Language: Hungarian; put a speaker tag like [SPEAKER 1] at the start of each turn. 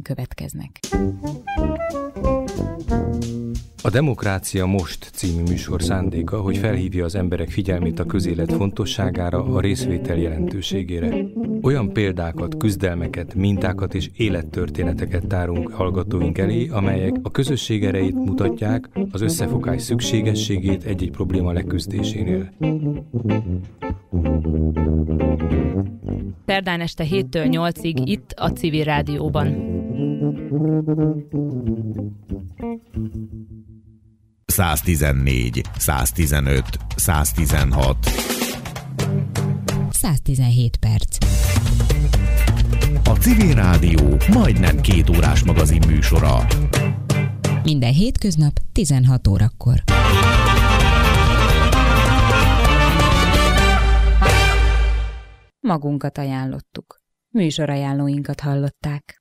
[SPEAKER 1] következnek.
[SPEAKER 2] A Demokrácia Most című műsor szándéka, hogy felhívja az emberek figyelmét a közélet fontosságára, a részvétel jelentőségére. Olyan példákat, küzdelmeket, mintákat és élettörténeteket tárunk hallgatóink elé, amelyek a közösség erejét mutatják, az összefogás szükségességét egy-egy probléma leküzdésénél.
[SPEAKER 1] Szerdán este 7-től 8-ig itt a Civil Rádióban.
[SPEAKER 3] 114, 115, 116.
[SPEAKER 4] 117 perc.
[SPEAKER 3] A Civil Rádió majdnem 2 órás magazin műsora.
[SPEAKER 4] Minden hétköznap 16 órakor.
[SPEAKER 1] Magunkat ajánlottuk. Műsorajánlóinkat hallották.